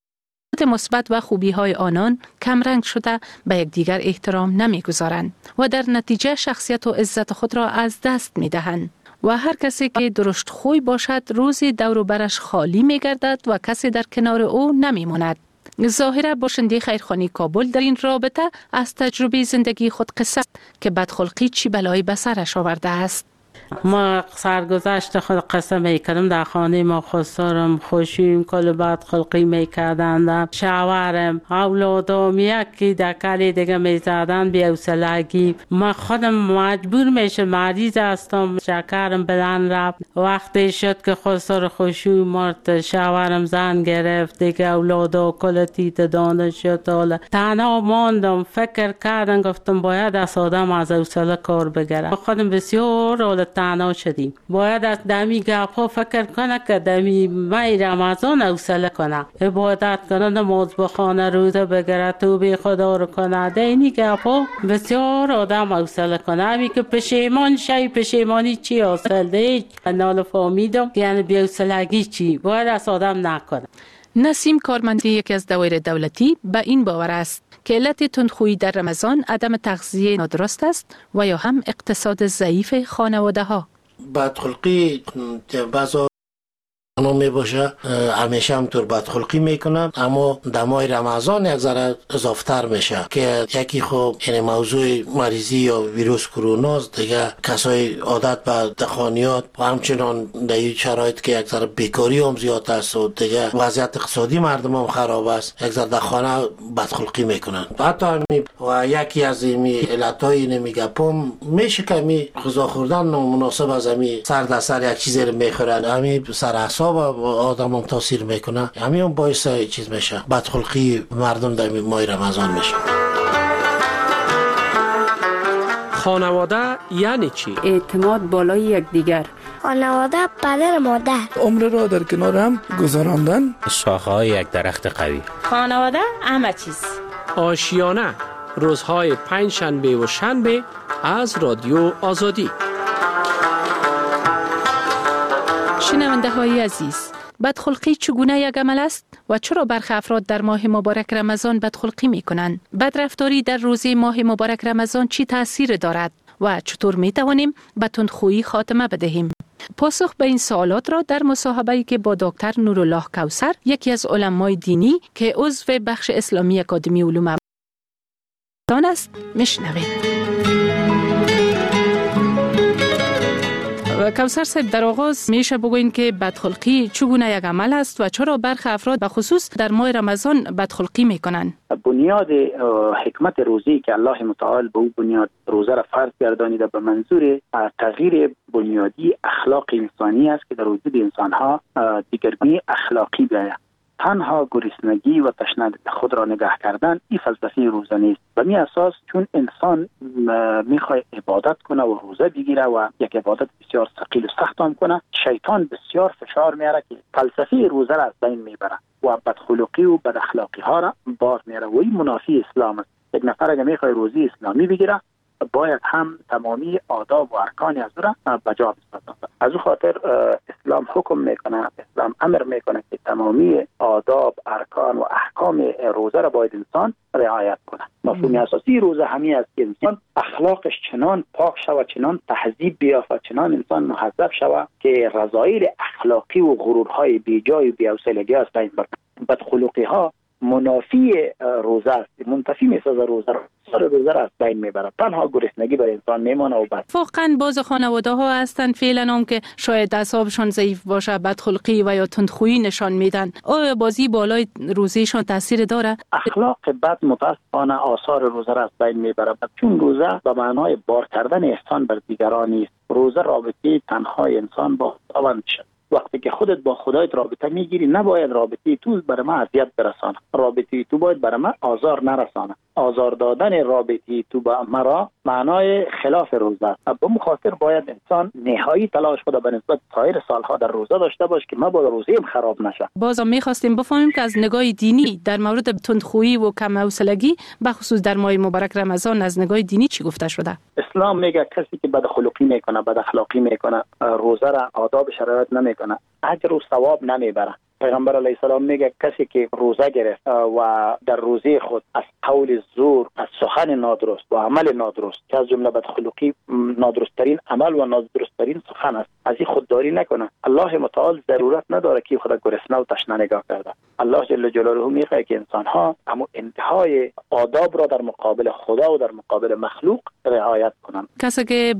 مثبت و خوبی های آنان کمرنگ شده به یکدیگر احترام نمیگذارند و در نتیجه شخصیت و عزت خود را از دست میدهند. و هر کسی که درشت خوی باشد روزی دور و برش خالی می گردد و کسی در کنار او نمی ماند. ظاهرا باشنده خیرخوانی کابل در این رابطه از تجربه زندگی خود قصه که بدخلقی چی بلایی به سرش آورده است. ما سرگذشت خود قصه میکردم در خانه ما خسارم خوشیم کل بدخلقی میکردن شوهرم اولادم یکی در کلی دیگه میزدن بی حوصلگی ما خودم مجبور میشه مریض هستم شکرم بلند رفت وقتی شد که خسار خوشی مرد شوهرم زن گرفت دیگه اولادا کل تیت دانه شد تنها ماندم فکر کردم گفتم باید از آدم از حوصله کار بگیرم خودم بسیار تنها شدیم باید از دمی گپ فکر کنه که دمی مای رمضان حوصله کنه عبادت کنه نماز بخونه روزه بگیره توبه خدا رو کنه دینی گپ بسیار آدم حوصله کنه همی که پشیمان شی پشیمانی چی حاصل ده نال فهمیدم یعنی بی حوصلگی چی باید از آدم نکنه. نسیم کارمندی یکی از دوایر دولتی به این باور است که علت تندخویی در رمضان عدم تغذیه نادرست است و یا هم اقتصاد ضعیف خانواده ها. بدخلقی بعضا می باشه همیشه همطور بدخلقی میکنن اما در ماه رمضان یک ذره اضافتر میشه که یکی خوب یعنی موضوع مریضی یا ویروس کرونا دیگه کسای عادت به دخانیات و همچنان در این شرایط که یک ذره بیکاری هم زیاد است و دیگه وضعیت اقتصادی مردم هم خراب است یک ذره دخانه بدخلقی میکنن حتی همی و یکی از این علتهای نمیگپم میشه که می غذا خوردن مناسب از همی سر در سر یک چیزی رو میخورن همی سر اعصاب آدم هم تاثیر میکنه همین هم باعث چیز میشه بدخلقی مردم در ماه رمضان میشه. خانواده یعنی چی؟ اعتماد بالای یکدیگر. خانواده پدر مادر. عمر را در کنار هم گذراندن. شاخه‌های یک درخت قوی. خانواده همه چیز. آشیانه روزهای پنج شنبه و شنبه از رادیو آزادی. شنونده های عزیز، بدخلقی چگونه یک عمل است و چرا برخی افراد در ماه مبارک رمضان بدخلقی می کنند؟ بدرفتاری در روزه ماه مبارک رمضان چی تأثیر دارد و چطور می توانیم به تندخویی خاتمه بدهیم؟ پاسخ به این سوالات را در مصاحبه‌ای که با دکتر نورالله کوثر یکی از علمای دینی که عضو بخش اسلامی اکادمی علوم افغانستان است میشنوید. کوثر صاحب در آغاز میشه بگوین که بدخلقی چگونه یک عمل است و چرا برخی افراد به خصوص در ماه رمضان بدخلقی میکنن؟ بنیاد حکمت روزی که الله متعال به او بنیاد روزه را فرض گردانیده به منظور تغییر بنیادی اخلاق انسانی است که در وجود انسان ها دیگرگونی اخلاقی بیاید. تنها گرسنگی و تشنگی خود را نگاه کردن این فلسفه روزه نیست. به می اساس چون انسان میخواد عبادت کنه و روزه بگیره و یک عبادت بسیار ثقیل و سخت هم کنه شیطان بسیار فشار میاره که فلسفه روزه را از بین میبره و بدخلقی و بد اخلاقی ها را بار میاره و این منافی اسلام است. یک نفر اگه میخواد روزی اسلامی بگیره باید هم تمامی آداب و ارکان از را بجا بسازد. از او خاطر اسلام حکم میکنه، اسلام امر میکنه که تمامی آداب، ارکان و احکام روزه را باید انسان رعایت کنه. مفهوم اساسی روزه همین است که انسان اخلاقش چنان پاک شود، چنان تهذیب بیافت، چنان انسان مهذب شود که رذایل اخلاقی و غرورهای بیجای و بی‌حوصلگی از بین بره. بدخلقی ها منافی روزه است، منتفی میسازه روزه را، سر روزه را از بین میبره. تنها گرسنگی بر انسان میمانه و بس. واقعا باز خانواده ها هستن فعلا هم که شاید اعصابشون ضعیف باشه، بدخلقی و یا تندخویی نشان میدن. آیا بازی بالای روزهشون تاثیر داره؟ اخلاق بد متاسفانه آثار روزه را از بین میبره. چون روزه به معنای بار کردن احسان بر دیگران نیست. روزه رابطه تنها انسان با خداوند شد. وقتی که خودت با خدایت رابطه میگیری نباید رابطه تو برای ما اذیت برسانه، رابطه تو باید برای ما آزار نرسانه. آزار دادن رابطی تو با مرا معنای خلاف روزه است. به مخاطر باید انسان نهایی تلاش خود به نسبت سایر سالها در روزه داشته باشه که ما با روزه‌ام خراب نشه. باز می‌خواستیم بفهمیم که از نگاه دینی در مورد تندخویی و کم حوصلگی به خصوص در ماه مبارک رمضان از نگاه دینی چی گفته شده؟ اسلام میگه کسی که بد خلقی میکنه، بد اخلاقی میکنه، روزه را آداب شرایط نمیکنه، اجر و ثواب نمیبره. پیغمبر علیه السلام میگه کسی که روزه گرفت و در روزه خود از قول زور، از سخن نادرست و عمل نادرست که از جمله بدخلقی نادرستترین عمل و نادرستترین سخن است، از این خودداری نکنه. الله متعال ضرورت نداره که خود گرسنه و تشنه نگاه کرده. الله جل جلاله میگه که انسان ها اما انتهای آداب را در مقابل خدا و در مقابل مخلوق رعایت کنند. کسی که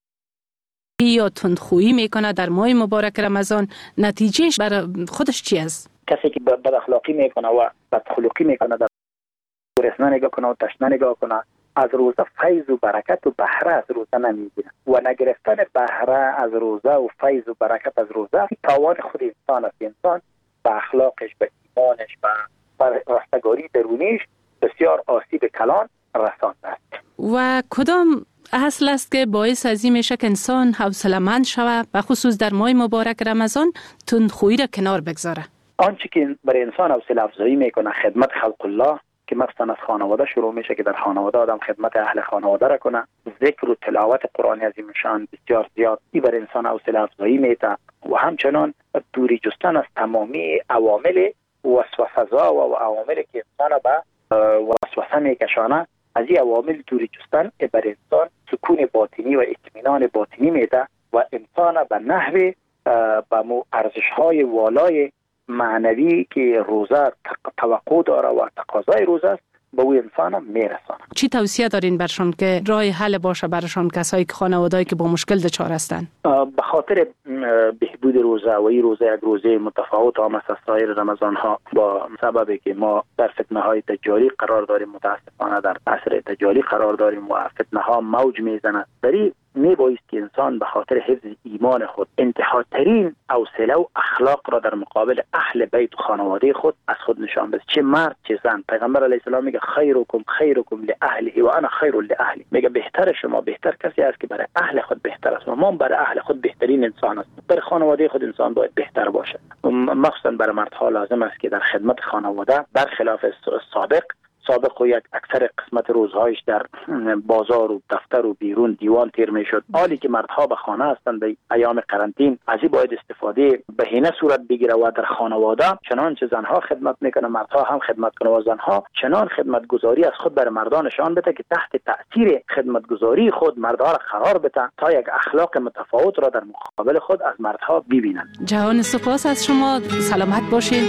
یا تندخویی میکنه در ماه مبارک رمضان نتیجهش برای خودش چی است؟ کسی که بد اخلاقی میکنه و بد خلقی میکنه، در گرسنه نگاه کنه و تشنه نگاه کنه، از روزه فیض و برکت و بهره از روزه نمیگیره و نگرفتن بهره از روزه و فیض و برکت از روزه تاوان خود انسان است. انسان به اخلاقش، به ایمانش، به رستگاری درونیش بسیار آسیب کلان رسانده است. و کدام اصل است که باعث از این میشه که انسان حوصله‌مند شود و خصوص در ماه مبارک رمضان تندخویی را کنار بگذاره؟ آنچه که برای انسان حوصله افزایی میکنه خدمت خلق الله که مثلا از خانواده شروع میشه که در خانواده آدم خدمت اهل خانواده را کنه، ذکر و تلاوت قرآن عظیم شان بسیار زیاد این برای انسان حوصله افزایی میده و همچنان دوری جستن از تمامی عوامل وسوسه‌زا و عواملی که انسان به وسوسه میکشانه. از این عوامل دوری جستن برای انسان سکون باطنی و اطمینان باطنی میده و انسان به نحو به مو ارزش‌های والای معنوی که روزه توقع داره و تقاضای روزه است به او انسان میرسانه. چی توصیه دارین برشان که راه حل باشه برشان کسایی که خانواده‌ای که با مشکل دچار هستند؟ به خاطر بهبود روزه و این روزه یک روزه متفاوت هم از سایر رمضان ها با سببی که ما در فتنه های دجالی قرار داریم، متاسفانه در عصر دجالی قرار داریم و فتنه ها موج میزنند. دری می بایست که انسان به خاطر حفظ ایمان خود انتهاترین حوصله و اخلاق را در مقابل اهل بیت و خانواده خود از خود نشان بده، چه مرد چه زن. پیغمبر علیه السلام میگه خیرکم خیرکم لاهله و انا خیر لاهلی. میگه بهتر شما بهتر کسی است که برای اهل خود بهتر است و ما برای اهل خود بهترین انسان است. برای خانواده خود انسان باید بهتر باشه. مخصوصا برای مردها لازم است که در خدمت خانواده برخلاف سابق سابق و یک اکثر قسمت روزهایش در بازار و دفتر و بیرون دیوان تیر می شد. حالی که مردها به خانه هستند به ایام قرنطین، از این باید استفاده بهینه صورت بگیره و در خانواده چنانچه زنها خدمت میکنه مردها هم خدمت کنه و زنها چنان خدمت گذاری از خود برای مردانشان بده که تحت تأثیر خدمت گذاری خود مردها را قرار بده تا یک اخلاق متفاوت را در مقابل خود از مردها ببینند. جهان سپاس از شما، سلامت باشین.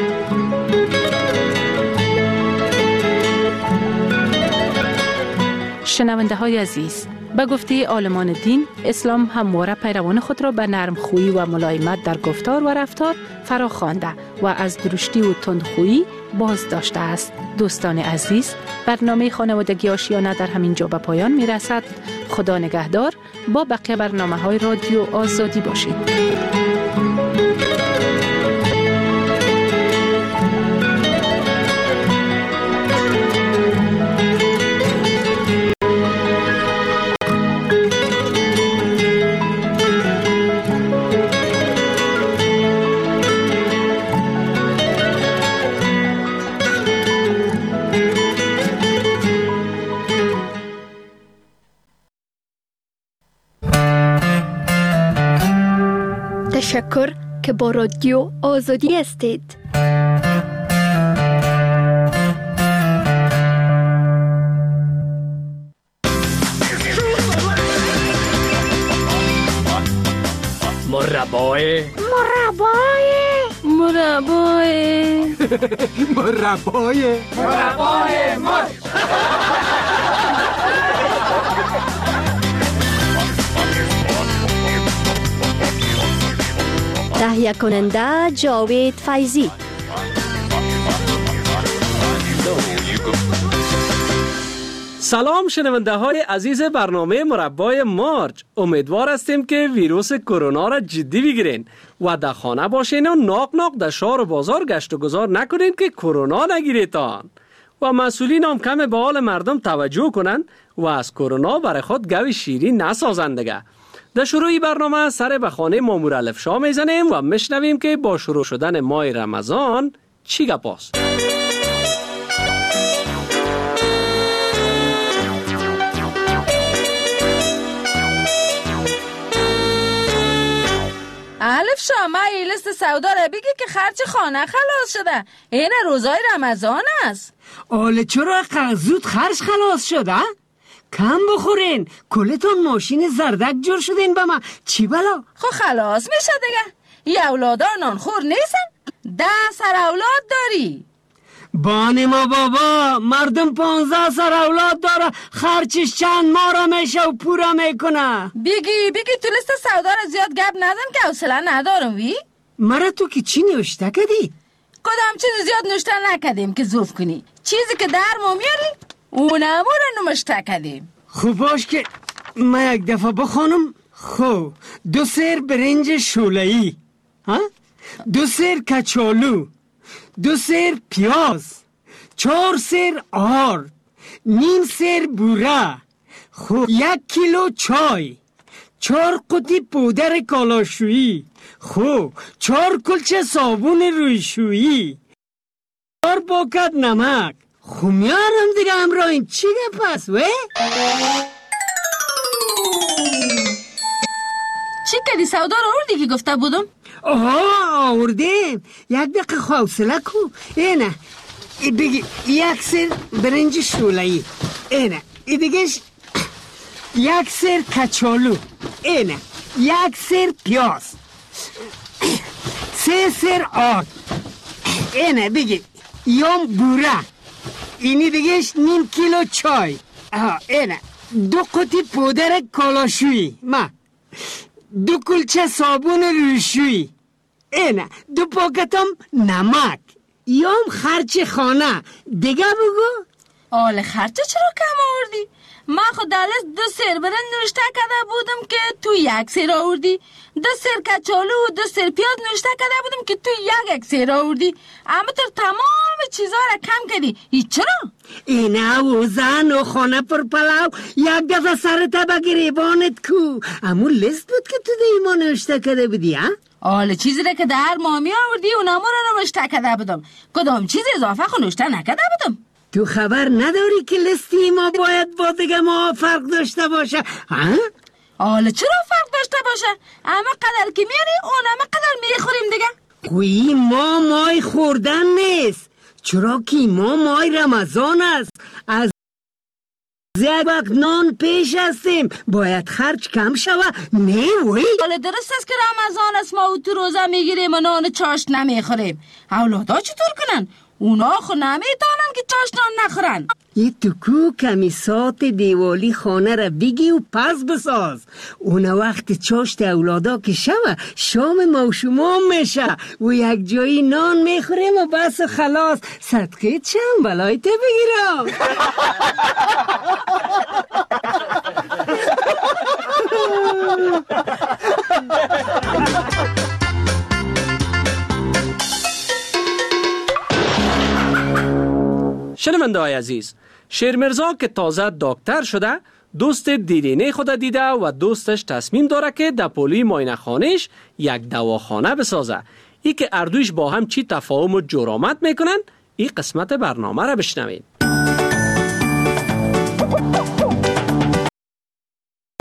شنونده های عزیز، به گفته عالمان دین، اسلام همواره پیروان خود را به نرمخویی و ملایمت در گفتار و رفتار فرا خوانده و از درشتی و تندخویی باز داشته است. دوستان عزیز، برنامه خانوادگی آشیانه در همین جا به پایان می رسد. خدا نگهدار. با بقیه برنامه های رادیو آزادی باشید. تشکر که با رادیو آزادی هستید. مربای مربای مربای مربای مربای مار تهیه کننده جاوید فیضی. سلام شنونده های عزیز برنامه مربای مارج. امیدوار هستیم که ویروس کرونا را جدی بگیرین و در خانه باشین و ناق ناق در شهر و بازار گشت و گذار نکنین که کرونا نگیریتان. و مسئولین هم کم به حال مردم توجه کنند و از کرونا برای خود گوی شیرین نسازند دیگه. در شروع برنامه سر به خانه مامور الف شاه میزنیم و میشنویم که با شروع شدن ماه رمضان چی گپاست. الف شاه، ما این لیست سودا را بگی که خرچ خانه خلاص شده. این روزای رمضان است. آله چرا زود خرج خلاص شده؟ کم بخورین، کلتون ماشین زردک جور شدین به ما. چی بلا؟ خو خلاص میشه دیگه. ای اولادا نانخور نیستن؟ ده سر اولاد داری. بانی ما بابا، مردم پانزده سر اولاد داره، خرچش چند ماه را میشه و پورا میکنه. بگی بگی تو لیست سودا را زیاد گپ نزن که حوصله ندارم. وی مرا تو که چی نوشته کردی؟ کدام چیز زیاد نوشته نکردیم که زوف کنی. چیزی که در ما میاری اونمو را نوشته کردیم. خوب باش که من یک دفعه بخونم. خو دو سیر برنج شوله‌ای، ها؟ دو سیر کچالو، دو سیر پیاز، چهار سیر آرد، نیم سیر بوره، خو یک کیلو چای، چهار قطی پودر کالاشویی، خو چهار کلچه صابون رویشویی، چهار پاکت نمک. خو میارم دیگه امرا این چی ده پس وی؟ چی کردی سودا رو آوردی که گفته بودم؟ آها آوردیم. یک دقیقه حوصله کو. اینه ای بگی یک سر برنج شوله‌ای، اینه ای دیگهش یک سر کچالو، اینه یک سر پیاز، سه سر آرد، اینه بگی یوم بوره، اینی دیگهش نیم کیلو چای، آها اینه دو قطی پودر کالاشویی، ما دو کلچه صابون رویشویی، اینه دو پاکتم نمک. یام خرچ خانه دیگه بگو. آله خرچ چرا کم آوردی؟ من خود دلست دو سر برن نوشته کرده بودم که تو یک سر آوردی، دو سر کچالو و دو سر پیاز نوشته کرده بودم که تو یک یک سر آوردی، اما تو تمام چیزا را کم کردی. ای چرا؟ اینه و زن و خانه پر پلاو یک دفعه سرت به گریبانت کو. امو لیست بود که تو دیما نوشته کرده بودی ها؟ آله چیزی را که در مامی آوردی اونامو را نوشته کرده بودم. کدام چیز اضافه خو نوشته نکرده بودم. تو خبر نداری که لیستی ما باید با دیگه ما فرق داشته باشه ها؟ آله چرا فرق داشته باشه؟ اما قدر که میاری اونم قدر میخوریم دیگه. خوی ما مای خوردن نیست، چرا که ما مای رمضان است. از یک وقت نان پیش هستیم، باید خرج کم شوه. نه وی آله درست است که رمضان است ما تو روزه میگیریم و نان چاشت نمیخوریم. اولادا چطور کنن؟ اونا خو نمیتونن که چاشتان نخورن. ای تو کو کمیسات دیوالی خانه را بگی و پس بساز. اونا وقت چاشت اولادا که شوه شام ما و شما میشه و یک جایی نان میخوریم و بس و خلاص. صدقه چم بلای ته بگیرم. شنونده های عزیز، شیرمرزا که تازه دکتر شده دوست دیرینه خود دیده و دوستش تصمیم داره که در پولی ماینه خانش یک دواخانه بسازه. ای که اردویش با هم چی تفاهم و جرامت میکنن، این قسمت برنامه را بشنوید.